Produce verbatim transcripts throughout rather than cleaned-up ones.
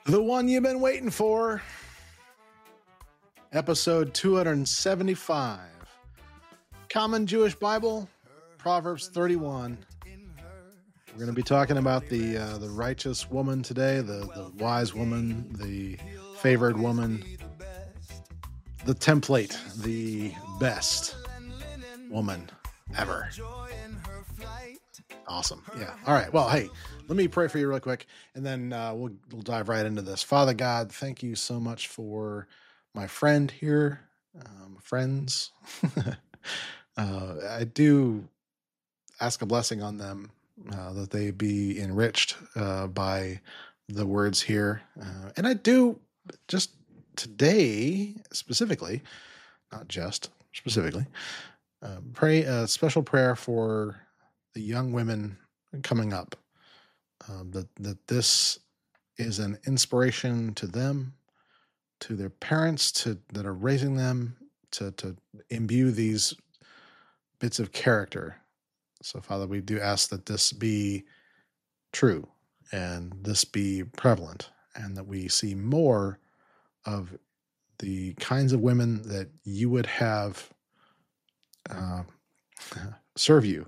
The one you've been waiting for. Episode two seventy-five. Common Jewish Bible, Proverbs thirty-one. We're going to be talking about the uh, the righteous woman today, the, the wise woman, the favored woman, the template, the best woman ever. Awesome. Yeah. All right. Well, hey, let me pray for you real quick, and then uh, we'll, we'll dive right into this. Father God, thank you so much for my friend here, um, friends. uh, I do ask a blessing on them, uh, that they be enriched uh, by the words here. Uh, and I do just today, specifically, not just specifically, uh, pray a special prayer for the young women coming up, uh, that, that this is an inspiration to them, to their parents, to that are raising them, to, to imbue these bits of character. So, Father, we do ask that this be true and this be prevalent, and that we see more of the kinds of women that you would have uh, serve you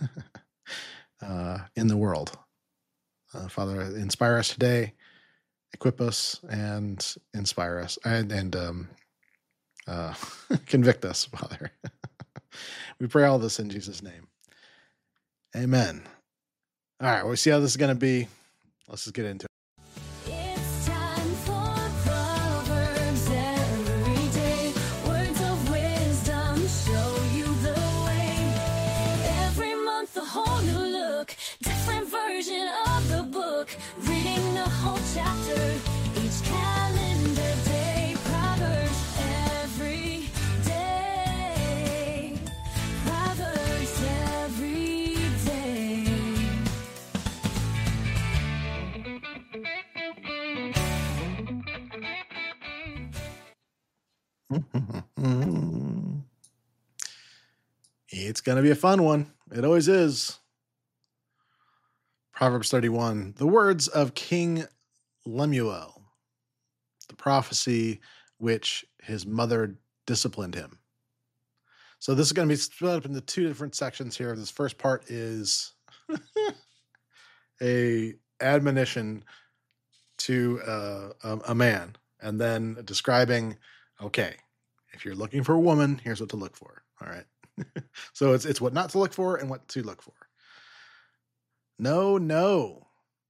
uh, in the world. Uh, Father, inspire us today, equip us, and inspire us, and, and um, uh, convict us, Father. We pray all this in Jesus' name. Amen. All right, we'll see how this is going to be. Let's just get into it. It's time for Proverbs every day. Words of wisdom show you the way. Every month a whole new look, different version of the book. Reading the whole chapter each calendar day. Proverbs every day. Proverbs every day. It's going to be a fun one. It always is. Proverbs thirty-one, the words of King Lemuel, the prophecy which his mother disciplined him. So this is going to be split up into two different sections here. This first part is a admonition to uh, a, a man, and then describing, okay, if you're looking for a woman, here's what to look for. All right. So it's it's what not to look for and what to look for. No, no.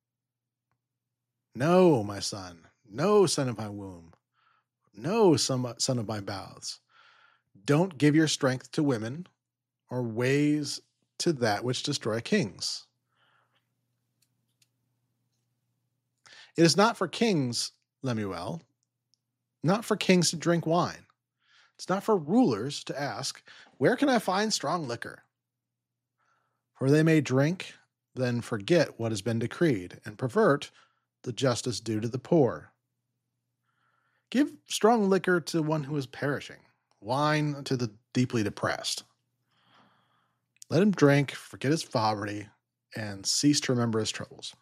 No, my son. No, son of my womb. No, son son of my bowels. Don't give your strength to women, or ways to that which destroy kings. It is not for kings, Lemuel, not for kings to drink wine. It's not for rulers to ask, where can I find strong liquor? For they may drink, then forget what has been decreed, and pervert the justice due to the poor. Give strong liquor to one who is perishing, wine to the deeply depressed. Let him drink, forget his poverty, and cease to remember his troubles.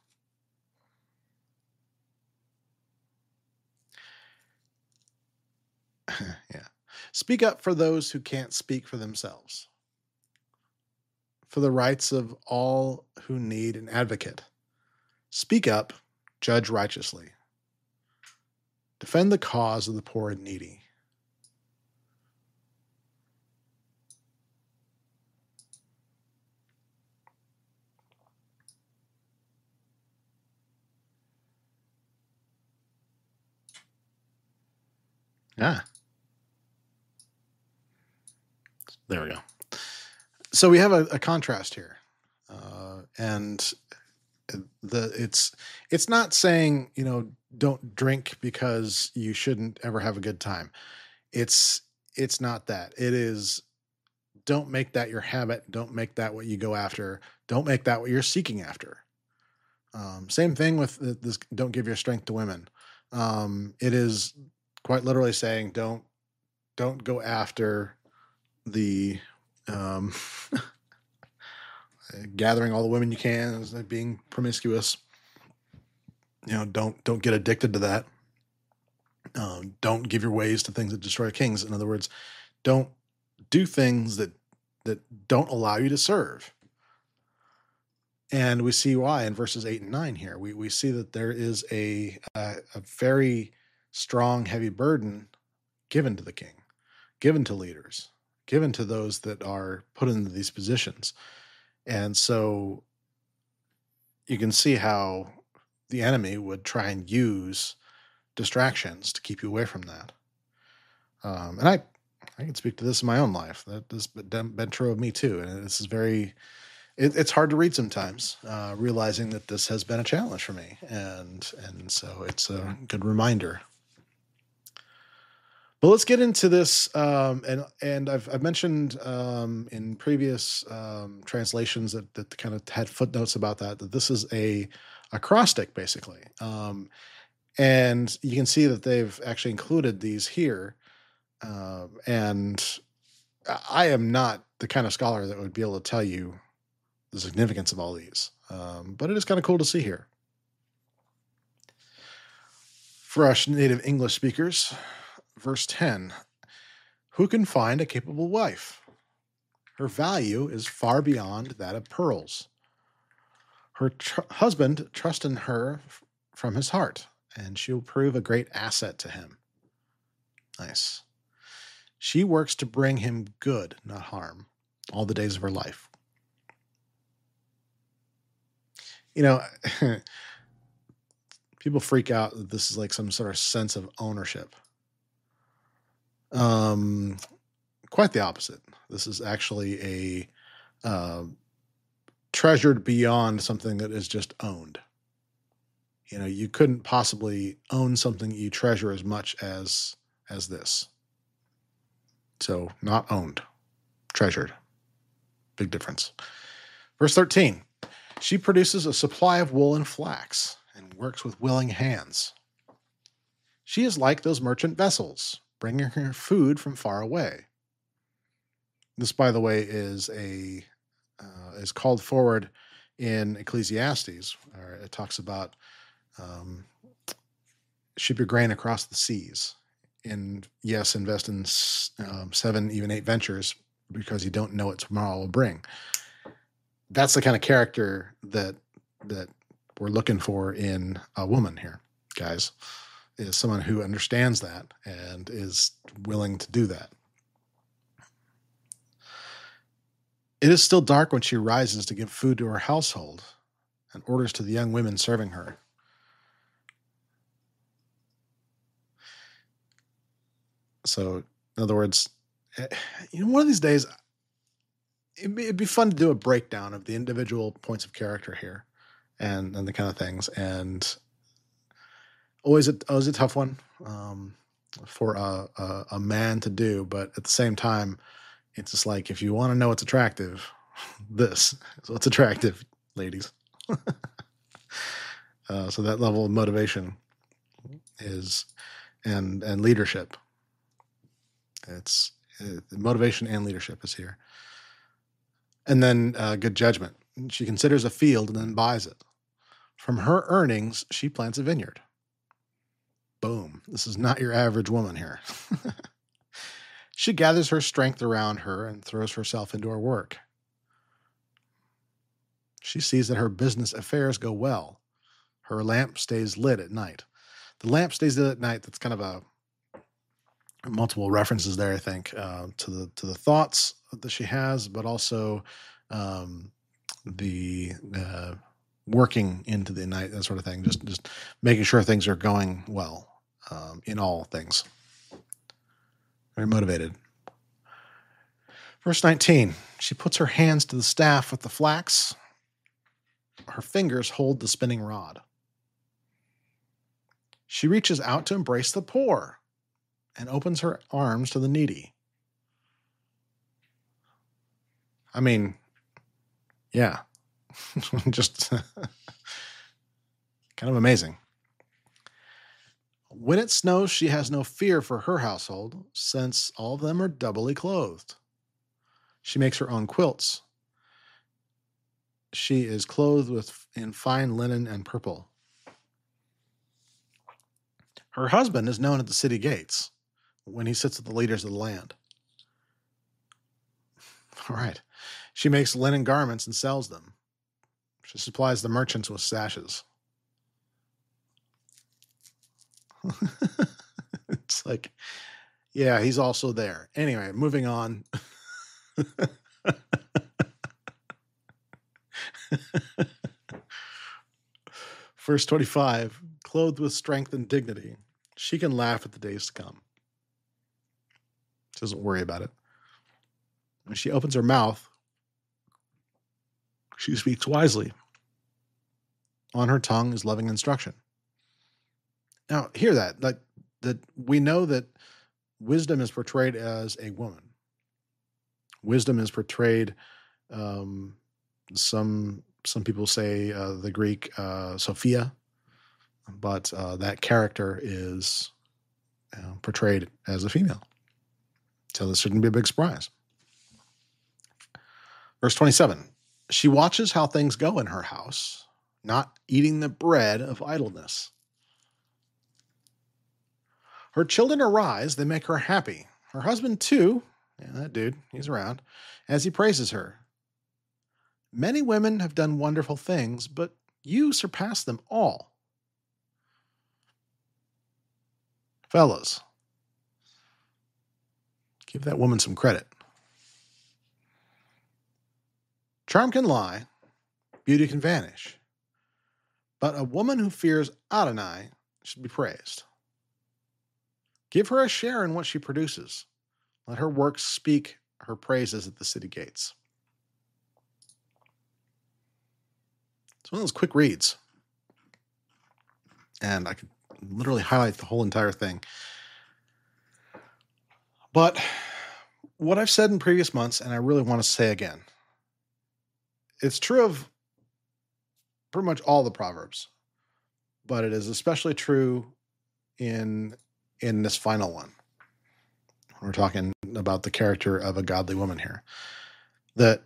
Yeah. Speak up for those who can't speak for themselves, for the rights of all who need an advocate. Speak up, judge righteously. Defend the cause of the poor and needy. Ah. There we go. So we have a, a contrast here, uh, and the it's it's not saying, you know, don't drink because you shouldn't ever have a good time. It's it's not that. It is, don't make that your habit. Don't make that what you go after. Don't make that what you're seeking after. Um, same thing with this. Don't give your strength to women. Um, it is quite literally saying don't don't go after the um, gathering all the women you can, being promiscuous. You know, don't don't get addicted to that. Um, don't give your ways to things that destroy kings. In other words, don't do things that that don't allow you to serve. And we see why in verses eight and nine here. We we see that there is a a, a very strong, heavy burden given to the king, given to leaders, given to those that are put into these positions. And so you can see how the enemy would try and use distractions to keep you away from that. Um, and I, I can speak to this in my own life. That has been, been true of me too. And this is very, it, it's hard to read sometimes, uh, realizing that this has been a challenge for me. And, and so it's a good reminder. But let's get into this. Um, and, and I've, I've mentioned, um, in previous, um, translations that, that kind of had footnotes about that, that this is a acrostic basically. Um, and you can see that they've actually included these here. Um, and I am not the kind of scholar that would be able to tell you the significance of all these. Um, but it is kind of cool to see here. For us native English speakers, verse ten, who can find a capable wife? Her value is far beyond that of pearls. Her tr- husband trusts in her f- from his heart, and she'll prove a great asset to him. Nice. She works to bring him good, not harm, all the days of her life. You know, people freak out that this is like some sort of sense of ownership. Um, quite the opposite. This is actually a uh, treasured beyond something that is just owned. You know, you couldn't possibly own something you treasure as much as as this. So not owned, treasured. Big difference. Verse thirteen, she produces a supply of wool and flax and works with willing hands. She is like those merchant vessels, bringing her food from far away. This, by the way, is a uh, is called forward in Ecclesiastes, where it talks about um, ship your grain across the seas. And yes, invest in um, seven, even eight ventures because you don't know what tomorrow will bring. That's the kind of character that that we're looking for in a woman here, guys, is someone who understands that and is willing to do that. It is still dark when she rises to give food to her household and orders to the young women serving her. So, in other words, you know, one of these days, it'd be, it'd be fun to do a breakdown of the individual points of character here, and and the kind of things. And always a always a tough one um, for a, a a man to do, but at the same time, it's just like if you want to know what's attractive, this is what's attractive, ladies. uh, so that level of motivation is and and leadership. It's uh, motivation and leadership is here. And then uh, good judgment. She considers a field and then buys it. From her earnings, she plants a vineyard. Boom. This is not your average woman here. She gathers her strength around her and throws herself into her work. She sees that her business affairs go well. Her lamp stays lit at night. The lamp stays lit at night. That's kind of a multiple references there, I think, uh, to the to the thoughts that she has, but also um, the uh, working into the night, that sort of thing. Just just making sure things are going well um, in all things. Very motivated. Verse nineteen, she puts her hands to the staff with the flax. Her fingers hold the spinning rod. She reaches out to embrace the poor and opens her arms to the needy. I mean, yeah, just kind of amazing. When it snows, she has no fear for her household, since all of them are doubly clothed. She makes her own quilts. She is clothed with in fine linen and purple. Her husband is known at the city gates when he sits with the leaders of the land. All right. She makes linen garments and sells them. She supplies the merchants with sashes. It's like, yeah, he's also there. Anyway, moving on. Verse twenty-five, clothed with strength and dignity, she can laugh at the days to come. She doesn't worry about it. When she opens her mouth, she speaks wisely. On her tongue is loving instruction. Now, hear that. Like that, we know that wisdom is portrayed as a woman. Wisdom is portrayed. Um, some some people say uh, the Greek uh, Sophia, but uh, that character is you know, portrayed as a female. So this shouldn't be a big surprise. Verse twenty-seven, she watches how things go in her house, not eating the bread of idleness. Her children arise, they make her happy. Her husband too, yeah, that dude, he's around, as he praises her. Many women have done wonderful things, but you surpass them all. Fellas, give that woman some credit. Charm can lie, beauty can vanish, but a woman who fears Adonai should be praised. Give her a share in what she produces. Let her works speak her praises at the city gates. It's one of those quick reads. And I could literally highlight the whole entire thing. But what I've said in previous months, and I really want to say again, it's true of pretty much all the Proverbs, but it is especially true in in this final one. We're talking about the character of a godly woman here. That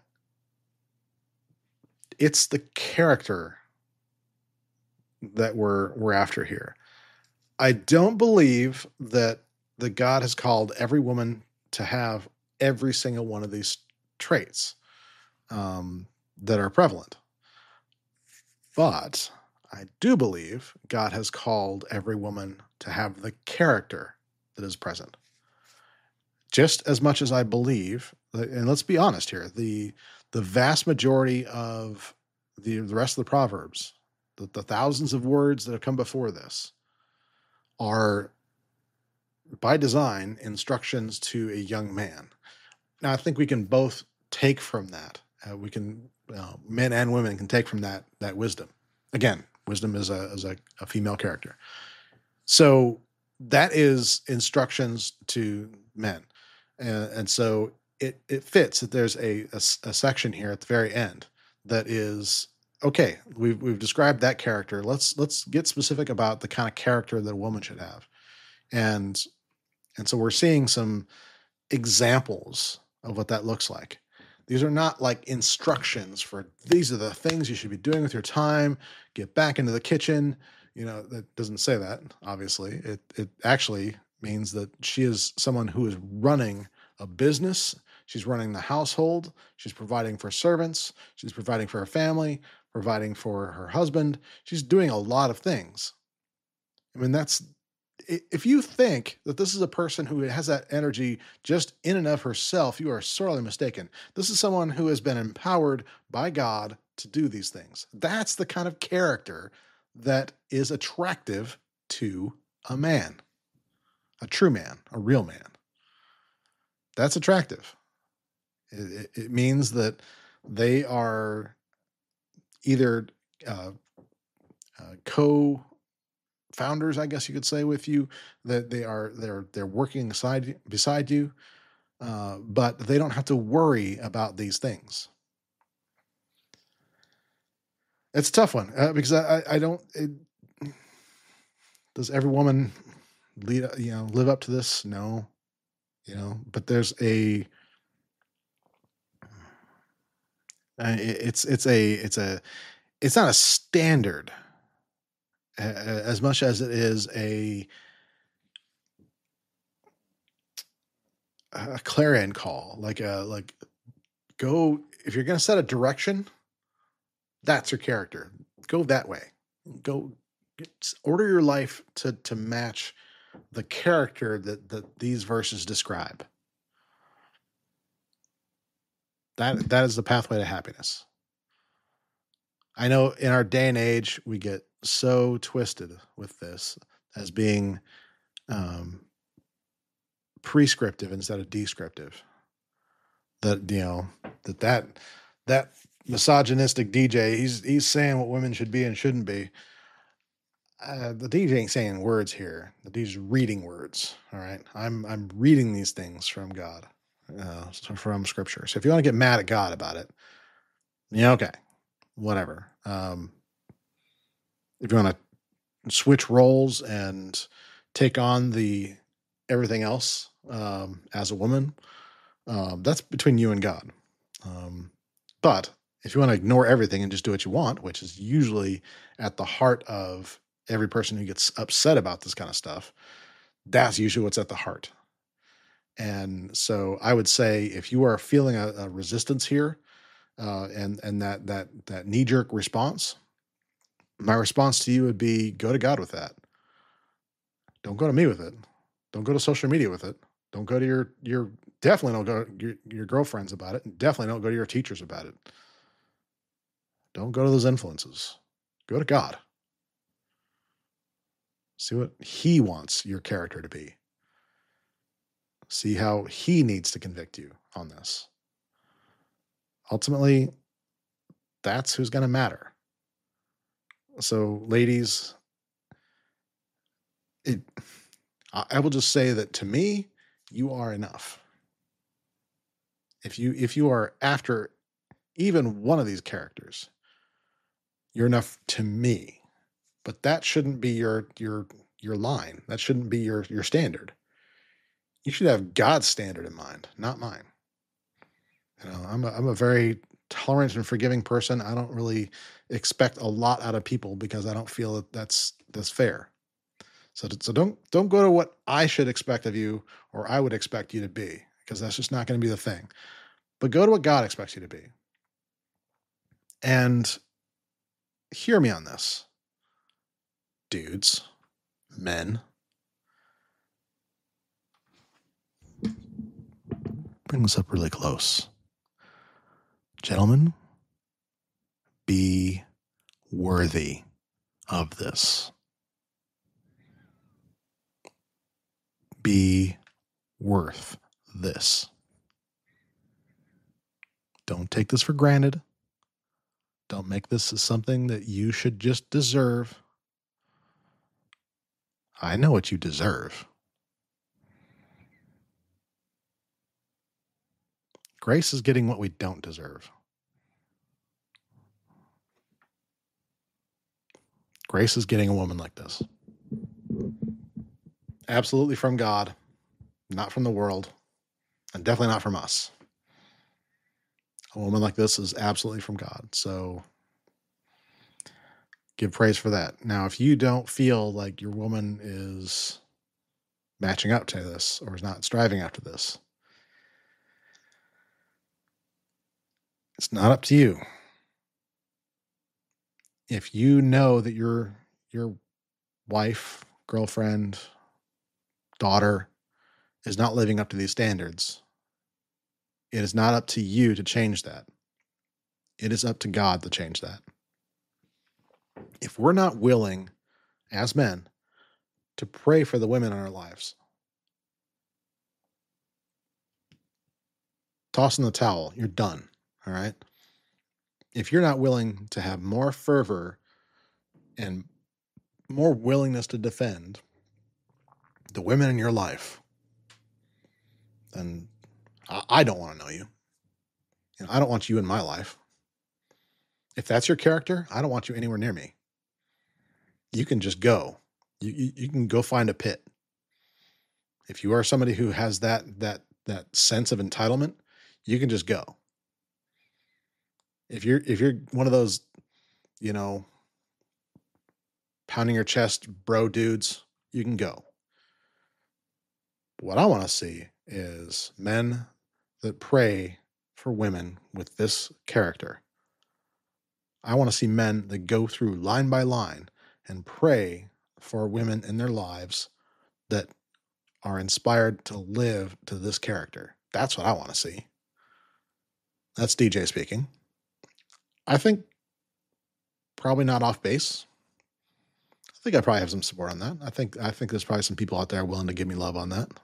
it's the character that we're we're after here. I don't believe that the God has called every woman to have every single one of these traits um, that are prevalent. But I do believe God has called every woman to have the character that is present. Just as much as I believe, and let's be honest here, the the vast majority of the, the rest of the Proverbs, the, the thousands of words that have come before this, are by design instructions to a young man. Now, I think we can both take from that. Uh, we can, uh, men and women can take from that that wisdom. Again, wisdom is a is a, a female character. So that is instructions to men. And, and so it, it fits that there's a, a, a section here at the very end that is, okay, we've, we've described that character. Let's, let's get specific about the kind of character that a woman should have. And, and so we're seeing some examples of what that looks like. These are not like instructions for these are the things you should be doing with your time. Get back into the kitchen. You know, that doesn't say that, obviously. It it actually means that she is someone who is running a business. She's running the household. She's providing for servants. She's providing for her family, providing for her husband. She's doing a lot of things. I mean, that's, if you think that this is a person who has that energy just in and of herself, you are sorely mistaken. This is someone who has been empowered by God to do these things. That's the kind of character that is attractive to a man, a true man, a real man. That's attractive. It, it means that they are either uh, uh, co founders, I guess you could say, with you, that they are they're they're working beside beside you, uh, but they don't have to worry about these things. It's a tough one uh, because I I don't. It, does every woman lead you know live up to this? No, you know, but there's a. Uh, it- it's it's a it's a it's not a standard uh, as much as it is a a clarion call, like a like go if you're going to set a direction, that's your character. Go that way. Go get- order your life to to match the character that that these verses describe. That that is the pathway to happiness. I know in our day and age we get so twisted with this as being um, prescriptive instead of descriptive. That you know that that that misogynistic D J, he's he's saying what women should be and shouldn't be. Uh, the D J ain't saying words here. The D J's reading words. All right, I'm I'm reading these things from God, uh, from Scripture. So if you want to get mad at God about it, yeah, okay, whatever. Um, if you want to switch roles and take on the everything else um, as a woman, um, that's between you and God. Um, but if you want to ignore everything and just do what you want, which is usually at the heart of every person who gets upset about this kind of stuff, that's usually what's at the heart. And so I would say if you are feeling a, a resistance here uh, and and that that that knee jerk response, my response to you would be go to God with that. Don't go to me with it. Don't go to social media with it. Don't go to your your definitely don't go to your, your girlfriends about it. And definitely don't go to your teachers about it. Don't go to those influences. Go to God. See what He wants your character to be. See how He needs to convict you on this. Ultimately, that's who's going to matter. So, ladies, it, I I will just say that to me, you are enough. If you if you are after even one of these characters, you're enough to me. But that shouldn't be your your your line. That shouldn't be your your standard. You should have God's standard in mind, not mine. You know, I'm a, I'm a very tolerant and forgiving person. I don't really expect a lot out of people because I don't feel that that's that's fair. So so don't don't go to what I should expect of you or I would expect you to be because that's just not going to be the thing. But go to what God expects you to be. And hear me on this, dudes, men. Bring this up really close. Gentlemen, be worthy of this. Be worth this. Don't take this for granted. Don't make this as something that you should just deserve. I know what you deserve. Grace is getting what we don't deserve. Grace is getting a woman like this. Absolutely from God, not from the world, and definitely not from us. A woman like this is absolutely from God. So give praise for that. Now, if you don't feel like your woman is matching up to this or is not striving after this, it's not up to you. If you know that your your wife, girlfriend, daughter is not living up to these standards, it is not up to you to change that. It is up to God to change that. If we're not willing, as men, to pray for the women in our lives, toss in the towel. You're done. All right. If you're not willing to have more fervor and more willingness to defend the women in your life, then I, I don't want to know you. You know, I don't want you in my life. If that's your character, I don't want you anywhere near me. You can just go. You, you, you can go find a pit. If you are somebody who has that that that sense of entitlement, you can just go. If you're if you're one of those, you know, pounding your chest bro dudes, you can go. What I want to see is men that pray for women with this character. I want to see men that go through line by line and pray for women in their lives that are inspired to live to this character. That's what I want to see. That's D J speaking. I think probably not off base. I think I probably have some support on that. I think I think there's probably some people out there willing to give me love on that.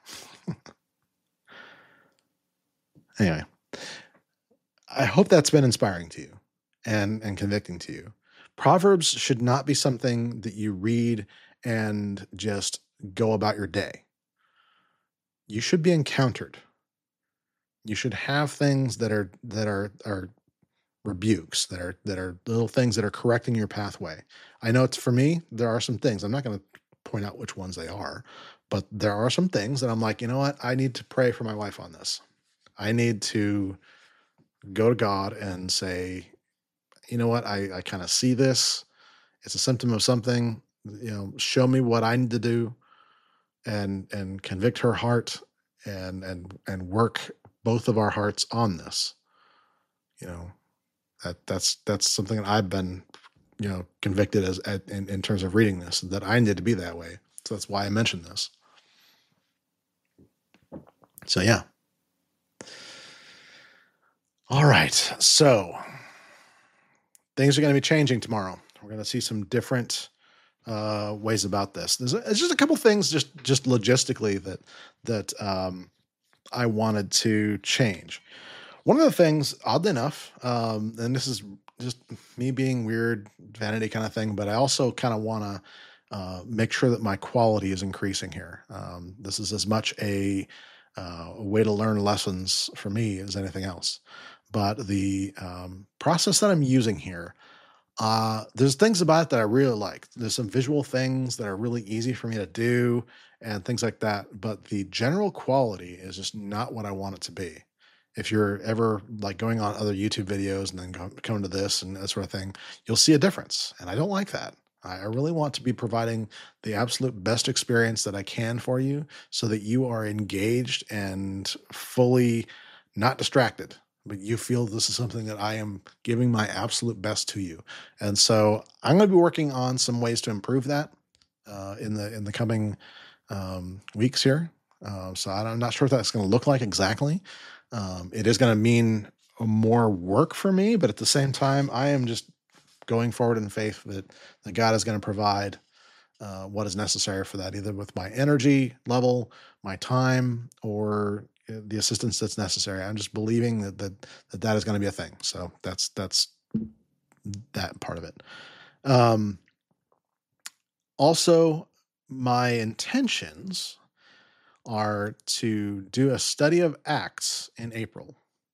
Anyway, I hope that's been inspiring to you and and convicting to you. Proverbs should not be something that you read and just go about your day. You should be encountered. You should have things that are that are are rebukes, that are that are little things that are correcting your pathway. I know it's for me, there are some things. I'm not going to point out which ones they are, but there are some things that I'm like, you know what? I need to pray for my wife on this. I need to go to God and say, you know what? I, I kind of see this. It's a symptom of something. You know, show me what I need to do, and and convict her heart, and and and work both of our hearts on this. You know, that that's that's something that I've been, you know, convicted as at, in, in terms of reading this, that I need to be that way. So that's why I mentioned this. So yeah. All right. So things are going to be changing tomorrow. We're going to see some different uh, ways about this. There's, a, there's just a couple things just just logistically that that um, I wanted to change. One of the things, oddly enough, um, and this is just me being weird, vanity kind of thing, but I also kind of want to uh, make sure that my quality is increasing here. Um, this is as much a, uh, a way to learn lessons for me as anything else. But the um, process that I'm using here, uh, there's things about it that I really like. There's some visual things that are really easy for me to do and things like that. But the general quality is just not what I want it to be. If you're ever like going on other YouTube videos and then go, coming to this and that sort of thing, you'll see a difference. And I don't like that. I, I really want to be providing the absolute best experience that I can for you so that you are engaged and fully not distracted, but you feel this is something that I am giving my absolute best to you. And so I'm going to be working on some ways to improve that uh, in the in the coming um, weeks here. Uh, so I'm not sure what that's going to look like exactly. Um, it is going to mean more work for me, but at the same time, I am just going forward in faith that, that God is going to provide uh, what is necessary for that, either with my energy level, my time, or the assistance that's necessary. I'm just believing that that that, that is going to be a thing. So that's that's that part of it. Um, also, my intentions are to do a study of Acts in April.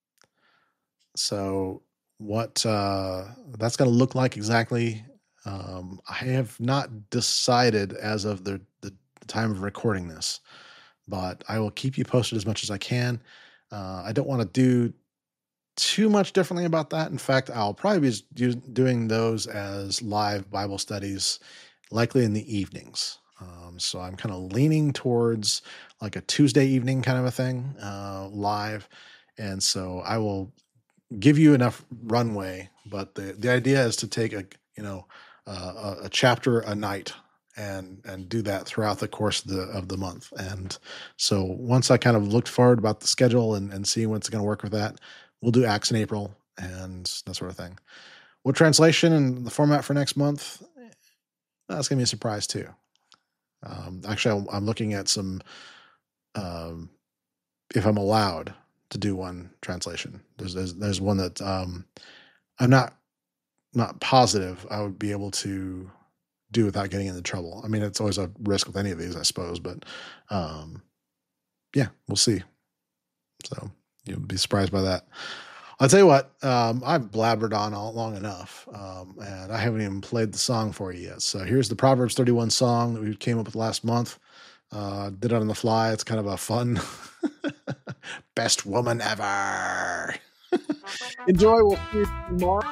So what uh, that's going to look like exactly, um, I have not decided as of the, the, the time of recording this, but I will keep you posted as much as I can. Uh, I don't want to do too much differently about that. In fact, I'll probably be do, doing those as live Bible studies, likely in the evenings. Um, so I'm kind of leaning towards like a Tuesday evening kind of a thing, uh, live. And so I will give you enough runway, but the, the idea is to take a, you know, uh, a, a chapter a night and, and do that throughout the course of the, of the month. And so once I kind of looked forward about the schedule and, and seeing what's going to work with that, we'll do Acts in April and that sort of thing. What translation and the format for next month? That's going to be a surprise too. Um, actually, I'm, I'm looking at some, um, if I'm allowed to do one translation, there's, there's, there's one that, um, I'm not, not positive I would be able to do without getting into trouble. I mean, it's always a risk with any of these, I suppose, but, um, yeah, we'll see. So you'll be surprised by that. I'll tell you what, um, I've blabbered on all long enough, um, and I haven't even played the song for you yet. So here's the Proverbs thirty-one song that we came up with last month. Uh, did it on the fly. It's kind of a fun best woman ever. Enjoy. We'll see you tomorrow.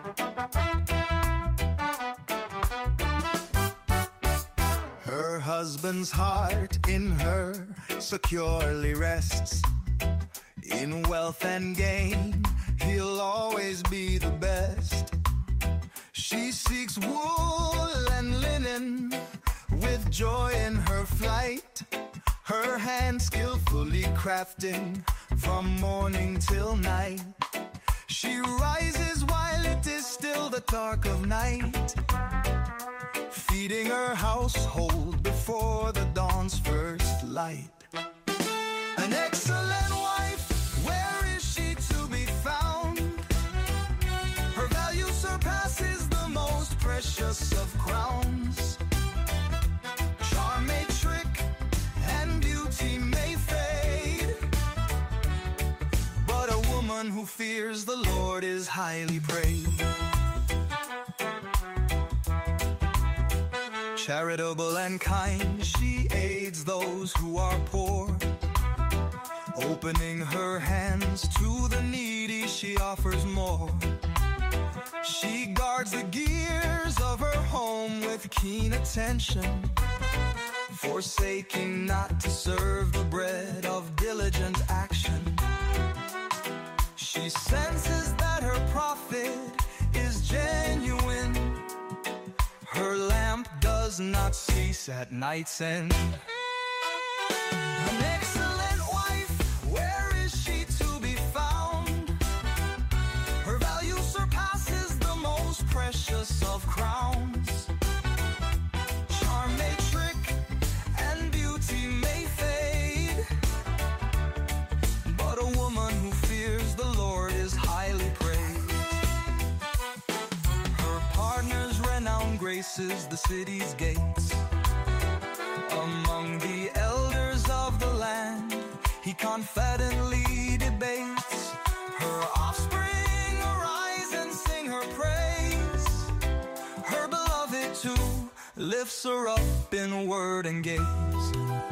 Her husband husband's heart in her securely rests. In wealth and gain, he'll always be the best. She seeks wool and linen with joy in her flight, her hand skillfully crafting from morning till night. She rises while it is still the dark of night, feeding her household before the dawn's first light. An excellent wife, where is she to be found? Her value surpasses the most precious of crowns. Charm may trick and beauty may fade, but a woman who fears the Lord is highly praised. Charitable and kind, she aids those who are poor. Opening her hands to the needy, she offers more. She guards the gears of her home with keen attention, forsaking not to serve the bread of diligent action. She senses that her prophet is genuine. Her lamp does not cease at night's end. An excellent wife, where is she to be found? Her value surpasses the most precious of crowns. Charm may trick and beauty may fade, but a woman who fears the Lord is highly praised. Her partner's renowned graces the city's gates. Among the elders of the land, he confidently debates. Her offspring arise and sing her praise. Her beloved too lifts her up in word and gaze.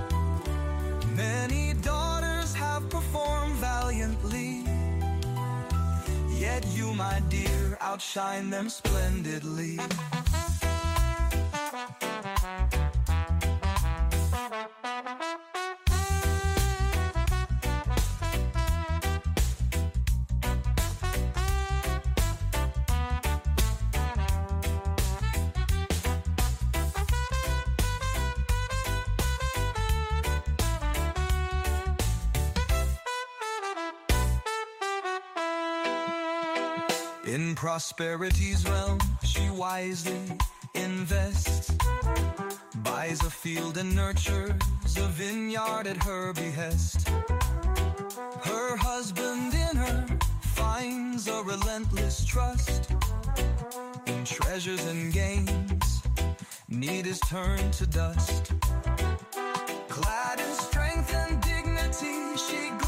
Many daughters have performed valiantly, yet you, my dear, outshine them splendidly. In prosperity's realm, she wisely invests, buys a field and nurtures a vineyard at her behest. Her husband in her finds a relentless trust. In treasures and gains, need is turned to dust. Clad in strength and dignity, she